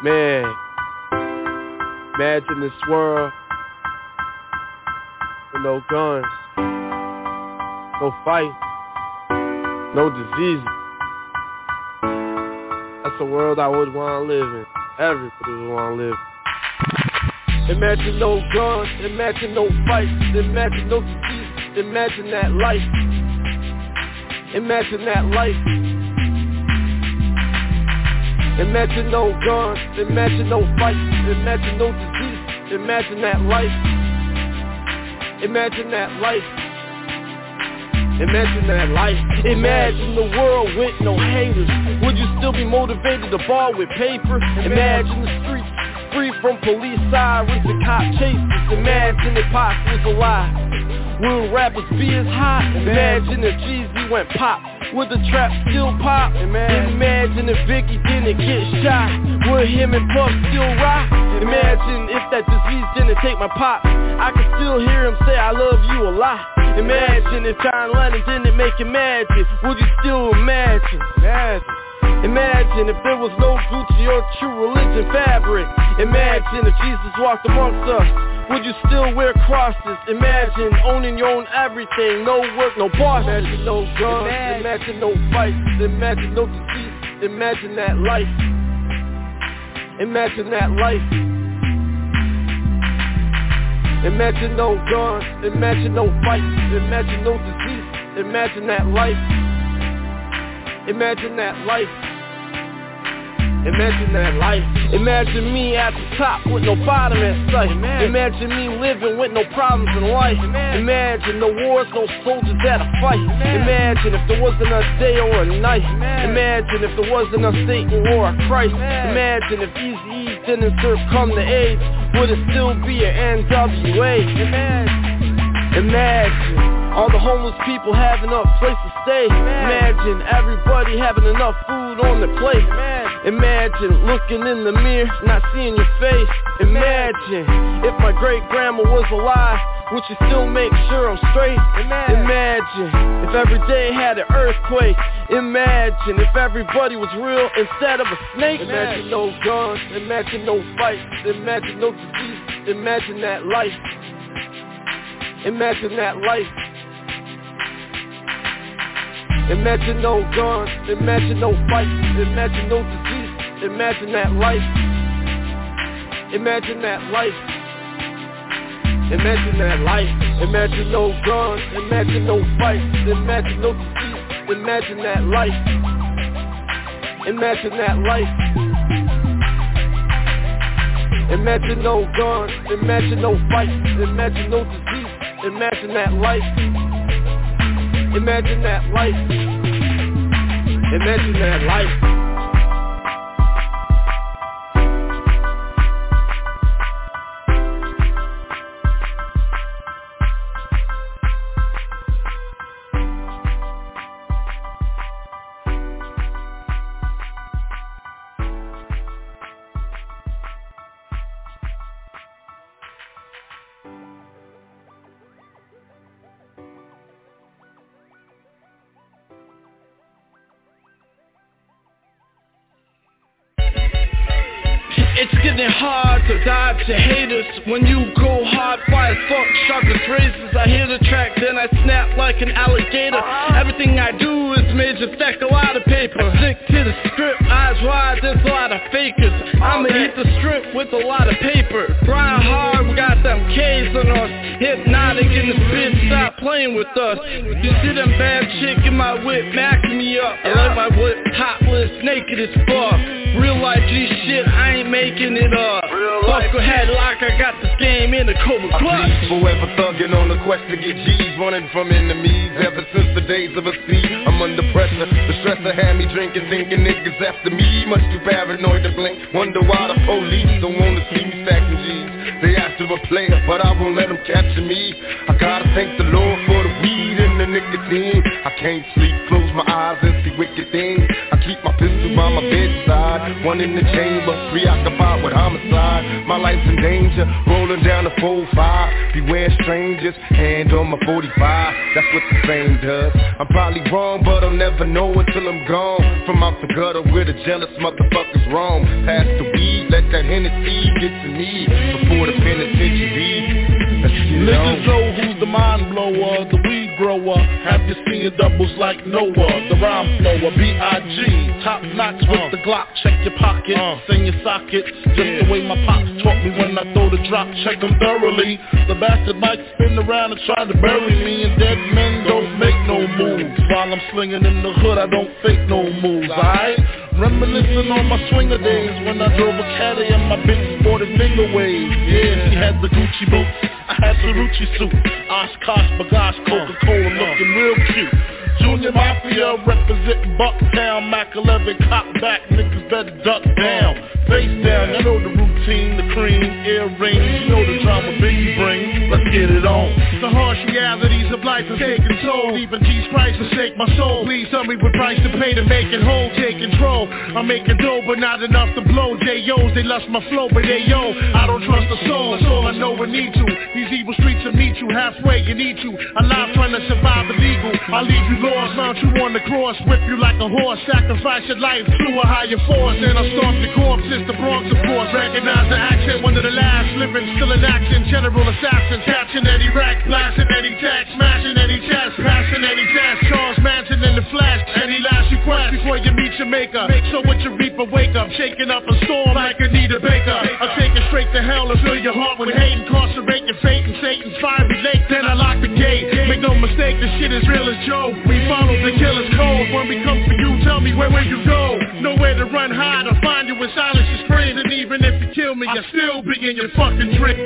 Speaker 12: Man, imagine this world with no guns, no fight, no diseases. That's a world I would want to live in. Everybody would want to live in. Imagine no guns, imagine no fights, imagine no diseases, imagine that life. Imagine that life. Imagine no guns, imagine no fights, imagine no disease, imagine that life. Imagine that life. Imagine that life. Imagine the world with no haters. Would you still be motivated to ball with paper? Imagine the streets free from police sirens and cop chases. Imagine if Pac was alive. Will rappers be as hot? Imagine if Jeezy went pop. Would the trap still pop? Imagine if Biggie didn't get shot. Would him and Puff still rock? Imagine if that disease didn't take my pop. I could still hear him say I love you a lot. Imagine if John Lennon didn't make Imagine. Would you still imagine? Imagine if there was no Gucci or True Religion fabric. Imagine if Jesus walked amongst us. Would you still wear crosses? Imagine owning your own everything. No work, no boss. Imagine no guns, imagine no fights, imagine no disease, imagine that life. Imagine that life. Imagine no guns, imagine no fights, imagine no disease, imagine that life. Imagine that life. Imagine that life. Imagine me at the top with no bottom in sight. Imagine me living with no problems in life. Imagine no wars, no soldiers at a fight. Imagine if there wasn't a day or a night. Imagine if there wasn't a Satan or a Christ. Imagine if Eazy-E didn't succumb to AIDS. Would it still be an NWA? Imagine all the homeless people have enough place to stay. Imagine everybody having enough food on their plate. Imagine looking in the mirror, not seeing your face. Imagine if my great-grandma was alive, would you still make sure I'm straight? Imagine if every day had an earthquake. Imagine if everybody was real instead of a snake. Imagine no guns, imagine no fights, imagine no disease, imagine that life. Imagine that life. Imagine no guns, imagine no fights, imagine no disease, imagine that life. Imagine that life. Imagine that life. Imagine no guns, imagine no fights, imagine no disease, imagine that life. Imagine that life. Imagine no guns, imagine no fights, imagine no disease, imagine that life. Imagine that life. Imagine that life.
Speaker 8: It's getting hard to dodge your haters when you go hard, fire fuck, sharpest razors. I hear the track, then I snap like an alligator. Everything I do is major, stack a lot of paper. Stick to the script, eyes wide, there's a lot of fakers. I'ma hit the strip with a lot of paper. Grind hard, we got them K's on us. Hypnotic in the bitch, stop playing with us. You see them bad chick in my whip, macking me up. I like my whip topless, naked as fuck. Real life G shit, I ain't making it up. Fuck a headlock, I got this game in the Cobra Clutch.
Speaker 11: Forever thugging on the quest to get G's, running from enemies. Ever since the days of a sea, I'm under pressure. The stressor had me drinking, thinking niggas after me. Much too paranoid to blink, wonder why the police don't wanna see me stacking G's. They after a player, but I won't let them capture me. I gotta thank the Lord for the weed and the nicotine. I can't sleep, close my eyes and see wicked things. I keep my pistol by my my bedside. One in the chamber, preoccupied with homicide. My life's in danger, rolling down the 4-5. Beware strangers, hand on my 45. That's what the fame does. I'm probably wrong, but I'll never know until I'm gone. From out the gutter where the jealous motherfuckers roam. Pass the weed, let that Hennessy get to me before the penitentiary.
Speaker 2: Niggas know who's the mind blower, the weed grower. Have you seen doubles like Noah, the rhyme flower, B.I.G. Top notch with the Glock, check your pocket, sing your socket. Just the way my pops taught me when I throw the drop, check them thoroughly. The bastard might spin around and try to bury me, and dead men don't make no moves. While I'm slinging in the hood, I don't fake no moves, alright? Reminiscing on my swinger days when I drove a caddy and my bitch sported finger waves. Yeah, she had the Gucci boots, I had the Rucci suit, Oshkosh, Bagash, Coca-Cola looking real cute. Junior Mafia representing Bucktown, Mac 11, cop back, niggas better duck down. Face down, you know the routine, the cream, earrings, you know the drama Biggie brings. Let's get it on.
Speaker 13: The harsh realities of life have taken toll. Even Jesus Christ forsake my soul. Please tell me what price to pay to make it whole. Take control. I'm making dough, but not enough to blow. J.O.'s, they lust my flow, but they yo, I don't trust the soul. That's all I know and need to. These evil streets will meet you halfway and eat you. Alive trying to survive illegal. I'll leave you lost, mount you on the cross, whip you like a horse, sacrifice your life to a higher force. And I'll stomp your corpse, it's the Bronx of course. Recognize the accent, one of the last living, still in action. General assassin, catching any rack, blasting any tax, smashing any chest, passing any test. Charles Manson in the flash, any last request before you meet your maker. So what you reap, wake up, shaking up a storm like Anita Baker. I'll take it straight to hell and fill your heart with hate, incarcerate your fate in Satan's fiery lake. Then I lock the gate. Make no mistake, this shit is real as Joe. We follow the killer's code. When we come for you, tell me where will you go? Nowhere to run, hide, or find you in silence you scream. And even if you kill me, I'll still be in your fucking trick.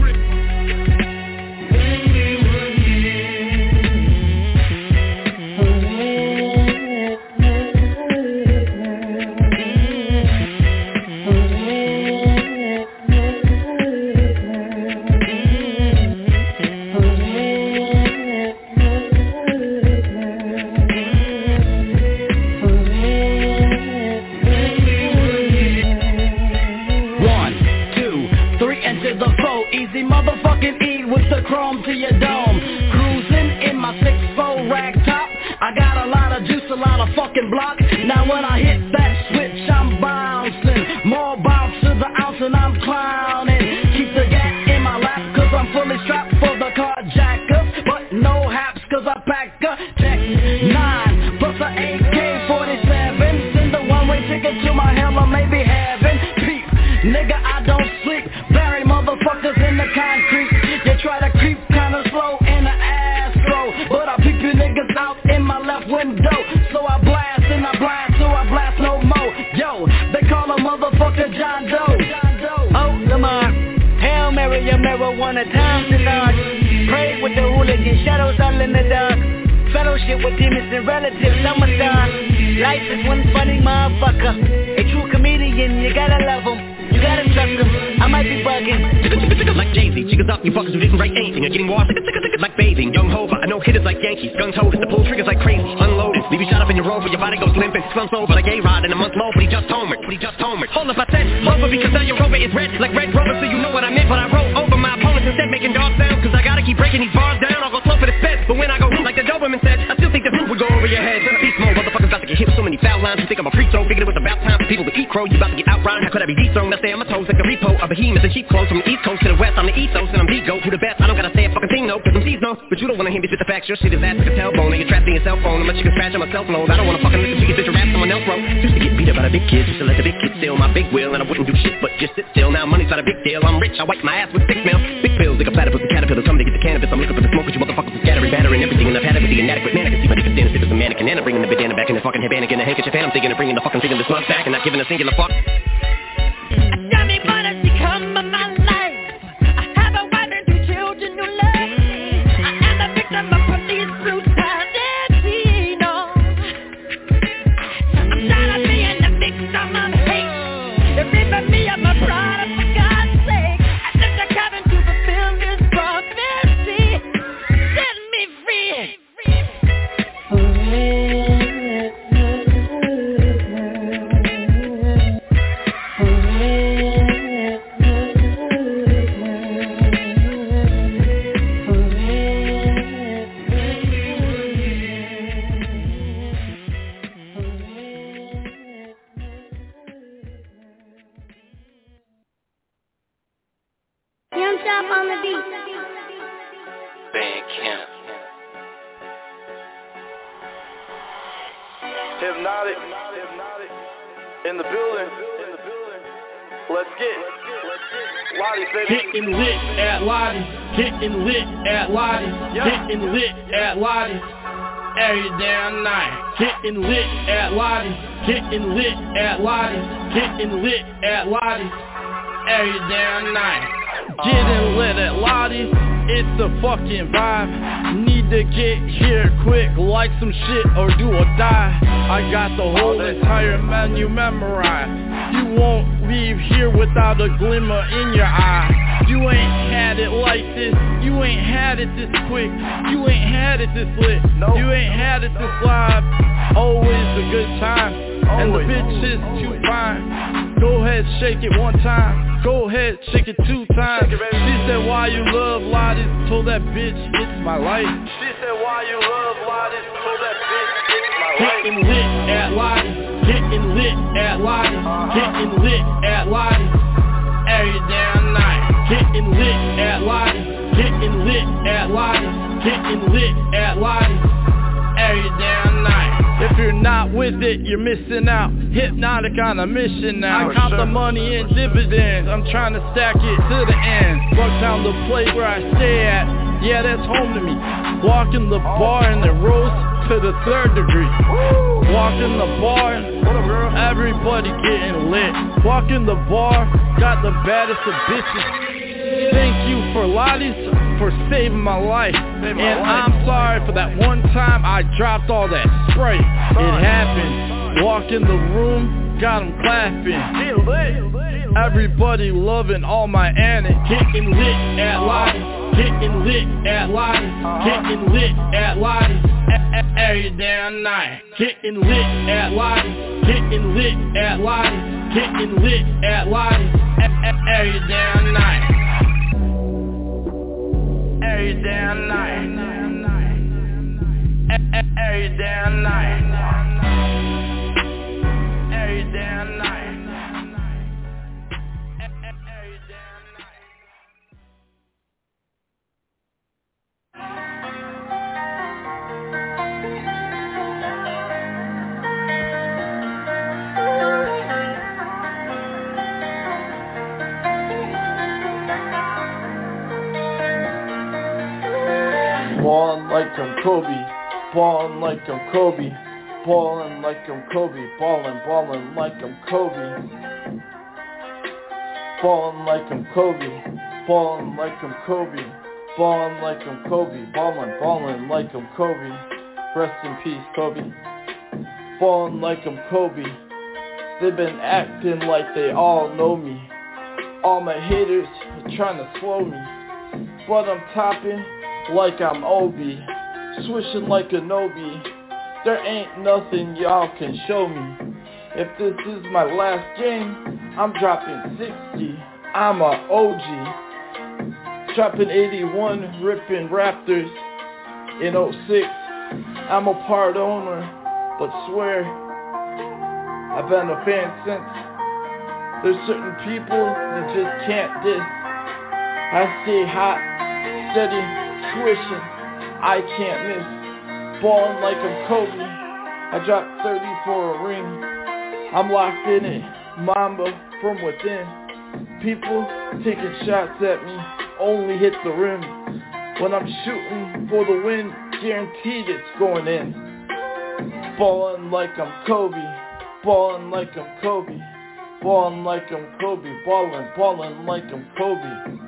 Speaker 14: Chrome to your dome, cruising in my 6'4" rack top. I got a lot of juice, a lot of fucking block. Now when I hit that switch, I'm bouncing. More bounce to the ounce and I'm clowning. Keep the gat in my lap cause I'm fully strapped for the carjackers. But no haps cause I pack a Tech 9 plus a AK-47. Send a one-way ticket to my hell or maybe heaven. Peep, nigga I don't sleep. Bury motherfuckers in the concrete. They try to creep kinda slow in the Astro, but I peep you niggas out in my left window. So I blast and I blast, so I blast no more. Yo, they call a motherfucker John Doe. Oh, Lamar, Hail Mary, your marijuana times to knock. Pray with the hooligan, shadows all in the dark. Fellowship with demons and relatives, I'm a star. Life is one funny motherfucker. A true comedian, you gotta love him. You gotta trust them, I might be bugging.
Speaker 15: Like Jay-Z, chickens up, you fuckers who didn't write anything. You're getting washed like bathing. Young Hova, I know hitters like Yankees. Guns hold it, the pull triggers like crazy. Unloaded, leave you shot up in your rover, your body goes limping. Slumps over like A-Rod in a month low, but he just homered. Hold up, I said over because now your rover is red like Red Rover, so you know what I meant. But I roll over my opponents instead, making dog sounds. Cause I gotta keep breaking these bars down. I'll go slow for the feds, but when I go like the Doberman said, I still think the food would go over your head. Beast mode, motherfuckers about to get hit with so many foul lines. You think I'm a free throw, figured it was about time for people to eat crow. You about to get outrun, how could I be dethroned? I say I'm a toes like a repo, a behemoth and cheap clothes. From the east coast to the west, I'm the ethos and I'm the go. Who the best? I don't gotta say a fucking thing, no, cause I'm seasonal. But you don't wanna hear me spit the facts, your shit is ass like a tailbone. And you're trapped in your cell phone, I'm a chicken scratch on my cell phone. I don't wanna fucking listen to you spit your rap someone else wrote. Used to get beat up by the big kids, used to let the big kids steal my big wheel. And I wouldn't do shit but just sit still. Now money's not a big deal, I'm rich, I wipe my ass with 6 mil. Big pills, like a platypus and caterpillar, coming to get the cannabis. I'm looking for the smoke, cause you motherfuckers are scattering, battering everything. And I've had it with the inadequate man, I can see my niggas standing stiff as a mannequin. And I'm bringing the bandana back in the fucking headband again, a handkerchief. And I'm thinking of bringing the fucking thing in this mug back and not giving a singular fuck.
Speaker 16: Tell me what has become of my life. I have a wife and 2 children who love me. I am the victim of police brutality, no. I'm tired of being the victim of hate. They're ripping me of my product for God's sake. I took the cabin to fulfill this prophecy. Set me free.
Speaker 17: Shop on the beat.
Speaker 7: Bandcamp.
Speaker 12: Hypnotic in the building. Let's get Lottie's, baby.
Speaker 5: Getting lit at Lottie's. Getting lit at Lottie's. Getting lit at Lottie's. Every damn night. Getting lit at Lottie's. Getting lit at Lottie's. Getting lit at Lottie's. Every damn night. Getting lit at Lottie's. It's a fucking vibe. Need to get here quick, like some shit or do or die. I got the whole entire menu memorized. You won't leave here without a glimmer in your eye. You ain't had it like this. You ain't had it this quick. You ain't had it this lit. You ain't had it this live. Always a good time. And the bitch is too fine. Go ahead, shake it one time. Go ahead, shake it 2 times. She said, why you love Lottie's? Told that bitch, it's my life.
Speaker 12: She said, why you love Lottie's? Told that bitch, it's my life.
Speaker 5: Getting lit at Lottie's. Getting lit at Lottie's. Getting lit at Lottie's. Every damn night. Getting lit at Lottie's. Getting lit at Lottie's. Getting lit at Lottie's. Every damn night. If you're not with it, you're missing out. Hypnotic on a mission now. I count the money in dividends. I'm trying to stack it to the end. Bucktown, the place where I stay at. Yeah, that's home to me. Walking the bar and it rose to the 3rd degree. Walking the bar, everybody getting lit. Walking the bar, got the baddest of bitches. Thank you for Lottie's for saving my life. And I'm sorry for that one time I dropped all that spray. It happened. Walk in the room, got them clapping. Everybody loving all my antics. Getting lit at Lottie's. Getting lit at Lottie's. Getting lit at Lottie's. Every damn night. Getting lit at Lottie's. Getting lit at Lottie's. Getting lit at Lottie's. Every damn night. Every damn night. Every damn night. Every damn night.
Speaker 1: Ballin' like I'm Kobe, ballin' like I'm Kobe, ballin' like I'm Kobe, ballin' like I'm Kobe, ballin' like I'm Kobe, ballin' like I'm Kobe, ballin' like I'm Kobe, ballin' like I'm Kobe. Rest in peace, Kobe. Ballin' like I'm Kobe. They've been acting like they all know me. All my haters are trying to slow me, but I'm topping like I'm Obi, swishing like a Nobi. There ain't nothing y'all can show me. If this is my last game, I'm dropping 60. I'm a OG. Dropping 81, ripping Raptors in 06. I'm a part owner, but swear, I've been a fan since. There's certain people that just can't diss. I stay hot, steady, swishing, I can't miss. Ballin' like I'm Kobe. I dropped 30 for a ring. I'm locked in it. Mamba from within. People taking shots at me only hit the rim. When I'm shooting for the win, guaranteed it's going in. Ballin' like I'm Kobe. Ballin' like I'm Kobe. Ballin' like I'm Kobe. Ballin' like I'm Kobe.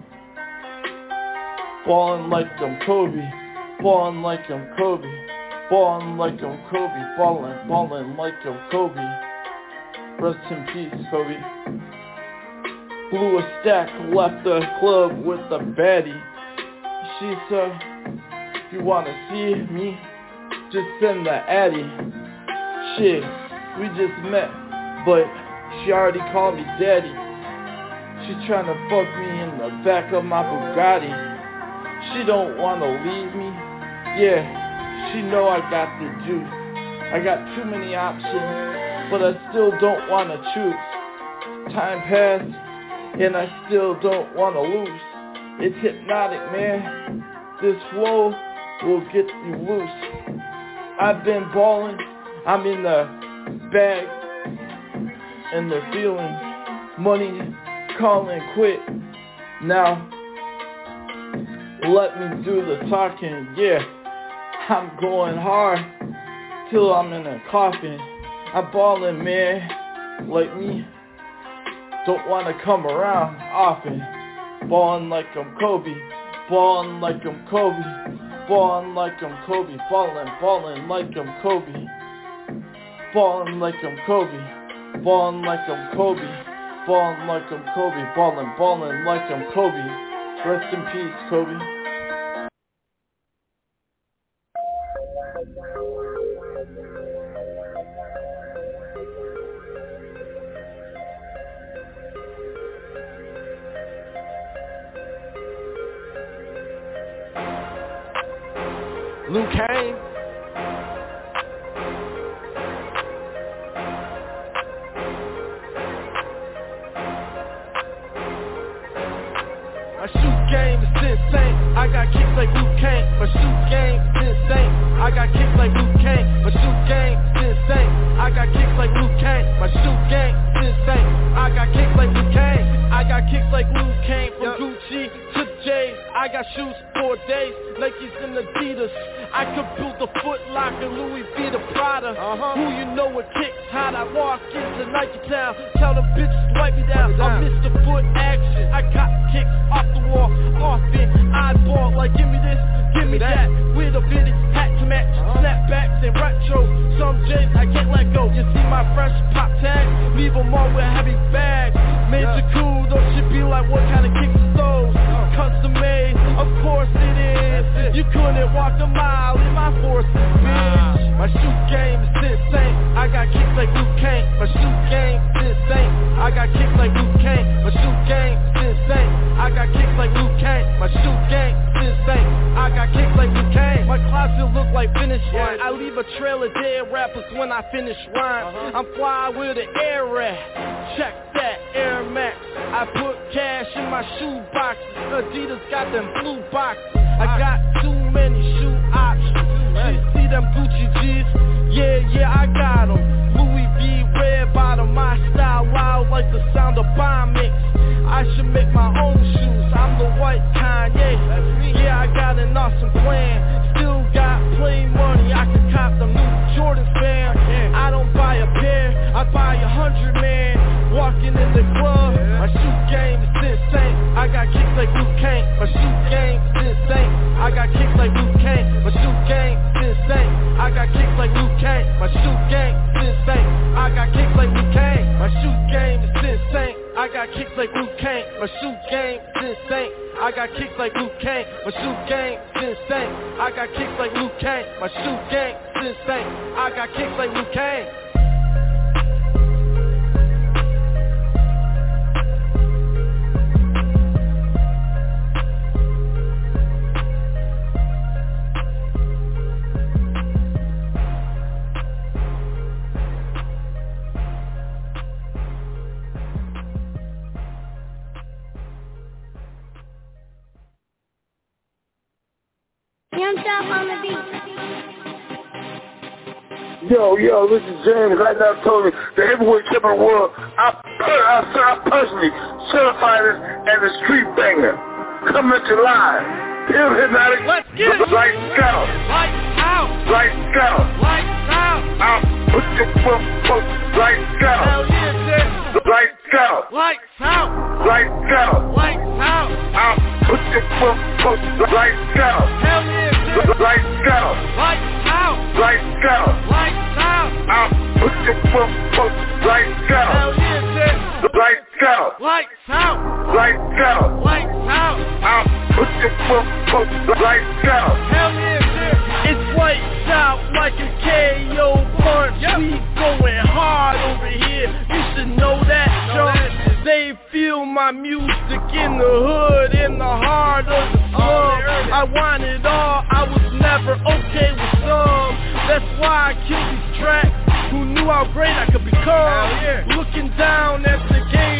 Speaker 1: Ballin' like I'm Kobe, ballin' like I'm Kobe, ballin' like I'm Kobe, ballin' like I'm Kobe. Rest in peace, Kobe. Blew a stack, left the club with a baddie. She said, if you wanna see me, just send the addy. Shit, we just met, but she already called me daddy. She's tryna fuck me in the back of my Bugatti. She don't wanna leave me. Yeah, she know I got the juice. I got too many options, but I still don't wanna choose. Time passed, and I still don't wanna lose.
Speaker 17: It's hypnotic, man. This flow will get you loose. I've been balling, I'm in the bag, and the feeling, money calling quit. Now, let me do the talking, yeah. I'm going hard till I'm in a coffin. I'm balling, man, like me. Don't wanna come around often. Ballin' like I'm Kobe, ballin' like I'm Kobe, ballin' like I'm Kobe, ballin' like I'm Kobe, ballin' like I'm Kobe, ballin' like I'm Kobe, ballin' like I'm Kobe, ballin' like I'm Kobe. Rest in peace, Kobe.
Speaker 12: Luke Kane. My shoot game is insane. I got kicks like Luke Kane. My shoot game is insane. I got kicks like Luke Kane. My shoot game is insane. I got kicks like Luke Kane. My shoot game is insane. I got kicks like Luke Kane. I got kicks like Luke Kane. From Gucci to J's. I got shoes 4 days. Nikes and Adidas. I could build a Foot Locker, Louis V the Prada. Who you know what kicks? How'd I walk into Nike Town? Tell them bitches wipe me down. I'm Mr. Foot Action. I got kicks off the wall, often eyeball like give me this, give me that. With a bitty hat to match, snapbacks and retro. Some J's I can't let go. You see my fresh pop tag? Leave them all with heavy bags. Major cool, those should be like what kind of kicks are those? Custom made, of course it is. You couldn't walk a mile in my forces, bitch. My shoot game is insane. I got kicks like Luke Kane. My shoot game is insane. I got kicks like Luke Kane. My shoot game is insane. I got kicks like Luke Kane. My shoot game is insane. I got kicks like Luke Kane. My closet look like finish line. I leave a trail of dead rappers when I finish rhymes. I'm fly with an air rack. Check that Air Max. I put cash in my shoe boxes. Adidas got them blue boxes. I got too many shoe options. You see them Gucci G's? Yeah, I got them. Louis V red bottom. My style loud like the sound of bomb mix. I should make my own shoes. I'm the white Kanye. Yeah, I got an awesome plan. Still got play money. I can cop the new Jordan fan. I don't buy a pair. I buy 100, man. Walking in the club. My shoot game is insane. I got kicks like Luke Kane. My shoot game is insane. I got kicks like Luke Kane. My shoot game is insane. I got kicks like Luke Kane. My shoot game is insane. I got kicks like Luke Kane. My shoot game is insane. I got kicks like Luke Kane. My shoot game is insane. I got kicks like Luke Kane. My shoot game is insane. I got kicks like Luke Kane. My shoot game is insane. I got kicks like Luke Kane.
Speaker 16: Young Chop on the beat.
Speaker 18: Yo, this is James. Right now, Tony, the heavyweight champion of the world. I personally certify this as a street banger. Coming to live. Pure Hypnotic.
Speaker 16: Let's get it.
Speaker 18: Lights out.
Speaker 16: Lights out.
Speaker 18: Lights out.
Speaker 16: Lights out.
Speaker 18: I'll put your foot. Lights out.
Speaker 16: Hell yeah, sis.
Speaker 18: Lights out.
Speaker 16: Lights out.
Speaker 18: Lights out.
Speaker 16: Lights out.
Speaker 18: I'll put your foot. Lights out.
Speaker 16: Hell yeah, sis.
Speaker 18: Lights out.
Speaker 16: Lights out.
Speaker 18: Lights out.
Speaker 16: Lights out.
Speaker 18: I'll put your foot. Lights out.
Speaker 16: Hell yeah, sis.
Speaker 18: Lights out.
Speaker 16: Lights out.
Speaker 18: Lights out.
Speaker 16: Lights out.
Speaker 18: I'll put your foot. Lights out.
Speaker 16: Hell yeah, sis.
Speaker 12: It's lights out like a KO punch. We going hard over here. You should know that, Joe. They feel my music in the hood, in the heart of the slum. I want it all. I was never okay with some. That's why I killed these tracks. Who knew how great I could become? Looking down at the game from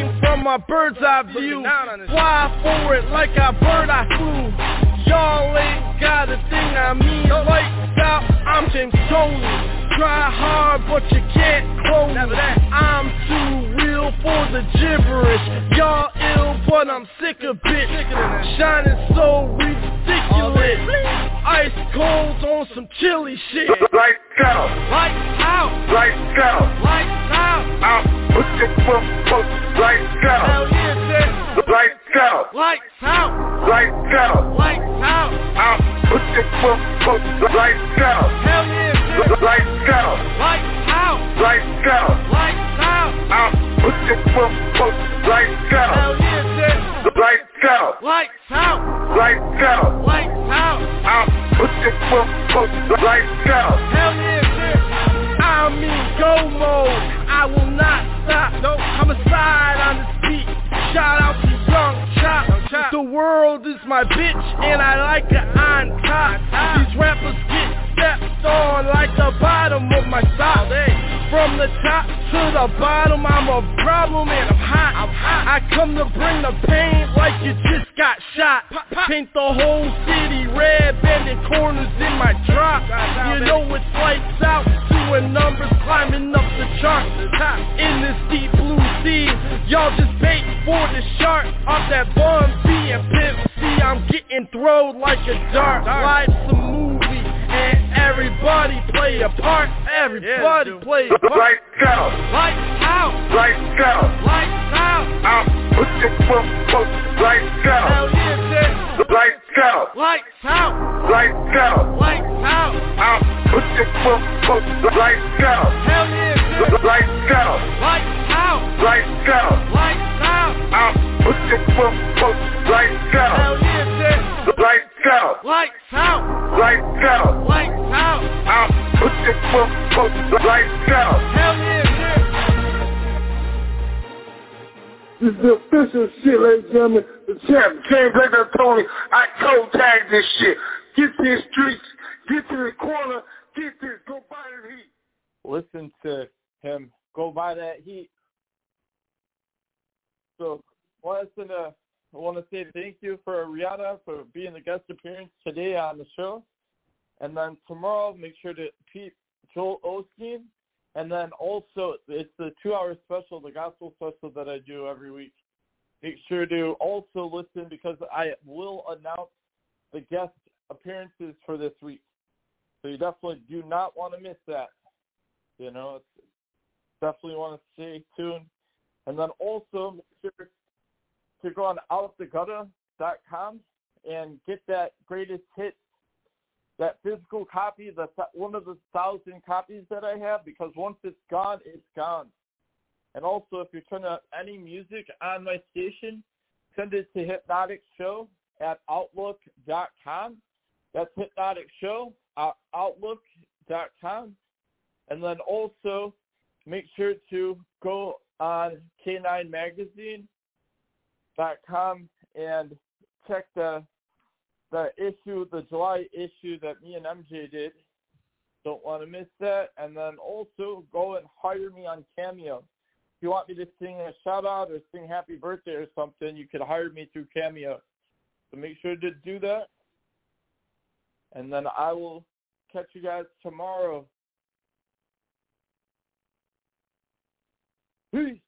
Speaker 12: my bird's eye view. Fly forward like a bird I flew. Y'all ain't got a thing I mean. Lights out, I'm James Tony. Try hard, but you can't clone me. I'm too real for the gibberish. Y'all ill, but I'm sick of it. Shining so ridiculous. Ice cold on some chilly shit.
Speaker 18: Lights out.
Speaker 12: Lights out.
Speaker 18: Lights out.
Speaker 12: Lights out.
Speaker 18: Out. Put your foot. Lights out.
Speaker 12: Hell yeah, Jay.
Speaker 18: Lights out.
Speaker 12: Lights out.
Speaker 18: Lights out.
Speaker 12: Lights out.
Speaker 18: Out. Put your foot. Lights out.
Speaker 12: Hell yeah, Jay.
Speaker 18: Lights out.
Speaker 12: Lights out.
Speaker 18: Lights out.
Speaker 12: Lights out.
Speaker 18: Out. Put your foot. Lights out.
Speaker 12: Hell yeah, Jay.
Speaker 18: Lights out.
Speaker 12: Lights out.
Speaker 18: Lights out.
Speaker 12: Lights out.
Speaker 18: Out. Put your foot. Lights out.
Speaker 12: Hell yeah, Jay. I'm in go mode. I will not stop. No, I'm a side on this beat. Shout out to Young Chop. The world is my bitch, and I like it on top. These rappers get stepped on like the bottom of my sock. From the top to the bottom, I'm a problem and I'm hot. I come to bring the pain like you just got shot. Paint the whole city red, bending corners in my drop. You know it's lights out, doing numbers climbing up the charts. In this deep blue sea, y'all just bait for the shark. Off that Bun B and Pimp C, I'm getting thrown like a dart. Life's a movie and everybody play a part. Everybody play a part.
Speaker 18: Lights out.
Speaker 12: Lights out.
Speaker 18: Lights out.
Speaker 12: Lights out.
Speaker 18: Out. Put your foot. Lights out.
Speaker 12: Hell yeah, Jay.
Speaker 18: Lights out.
Speaker 12: Lights out.
Speaker 18: Lights out.
Speaker 12: Lights out.
Speaker 18: Out. Put your foot. Lights out.
Speaker 12: Hell yeah, Jay.
Speaker 18: Lights out.
Speaker 12: Lights out.
Speaker 18: Lights out.
Speaker 12: Lights out.
Speaker 18: Out. Put your foot. Lights out.
Speaker 12: Hell yeah, Jay.
Speaker 18: Lights out.
Speaker 12: Lights out.
Speaker 18: Lights out.
Speaker 12: Lights out.
Speaker 18: Out. Put your foot. Lights out.
Speaker 12: Hell yeah, Jay.
Speaker 18: This is the official shit, ladies and gentlemen. The champ, James Black Tony. I toe tag this shit. Get to the streets. Get to the corner. Get this. Go buy the heat.
Speaker 1: Listen to him. Go buy that heat. So, I want to say thank you for Rihanna for being the guest appearance today on the show. And then tomorrow, make sure to peep Joel Osteen. And then also, it's the 2-hour special, the gospel special that I do every week. Make sure to also listen because I will announce the guest appearances for this week. So you definitely do not want to miss that. You know, definitely want to stay tuned. And then also make sure to go on outofthegutter.com and get that greatest hits, that physical copy, one of the 1,000 copies that I have, because once it's gone, it's gone. And also, if you're turning up any music on my station, send it to Hypnotic Show at Outlook.com. That's Hypnotic Show at Outlook.com. And then also, make sure to go on K9magazine.com and check the issue, the July issue that me and MJ did. Don't want to miss that. And then also go and hire me on Cameo. If you want me to sing a shout out or sing happy birthday or something, you could hire me through Cameo. So make sure to do that. And then I will catch you guys tomorrow. Peace.